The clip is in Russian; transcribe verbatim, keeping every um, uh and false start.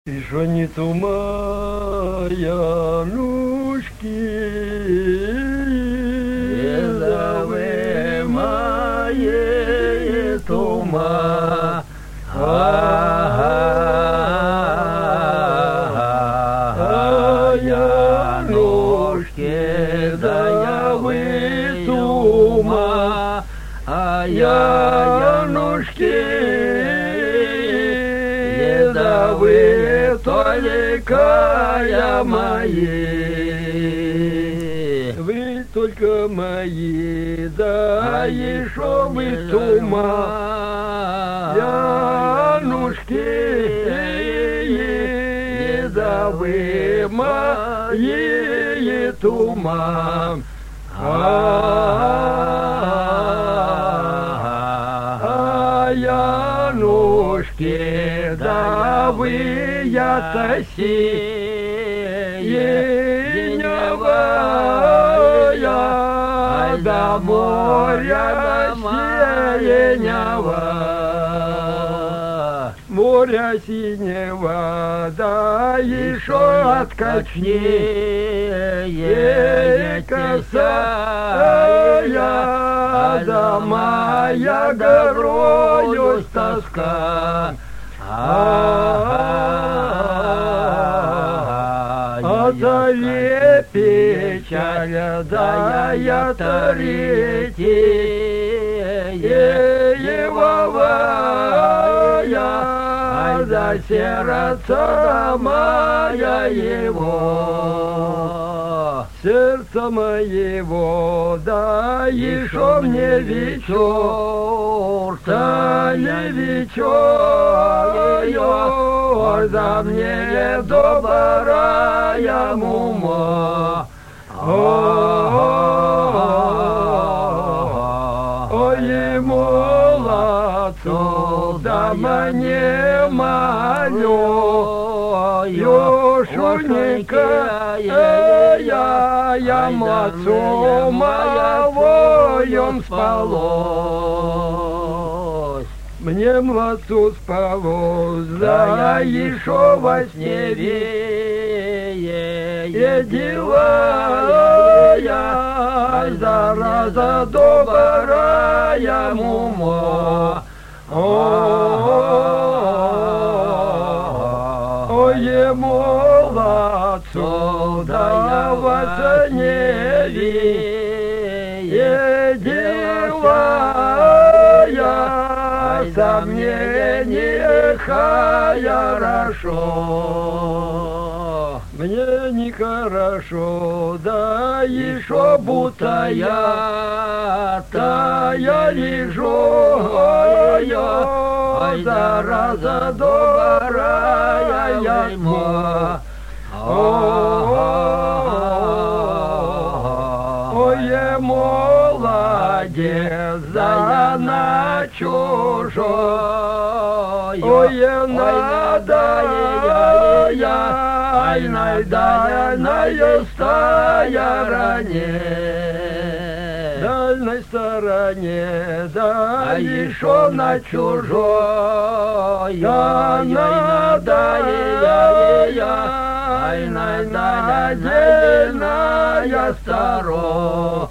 Еще нету моя ножки, Езавы мои тума, а я ножки, да я вы тума, а я ножки, да вы только я мои, вы только мои, да еще вы тума, Янушки, да вы мои тума, а Янушки, да вы я синевая, до моря синего, моря синего, да еще откачнее косая, да моя горою тоска. А за печаль, да я третья, за сердце моя его, сердце моего, да еще мне вечер, да не вечер, да мне добрая мума. Ой, молодцу, да мне малю, юшуненька, я, я мацу моего спалось. Мне младцу спалось, да еще во сне видела, зараза добрая мума. Ой, молодцу, да я во сне видела, сомнение хорошо, мне нехорошо, да еще будто я, та я лежу, ой, зараза добрая яйма. Ой, молодец, да на чужой, ой, надо я, ай, найдальная стороне, дальней стороне, да еще на чужой, да надо я, ай, найдальная сторона.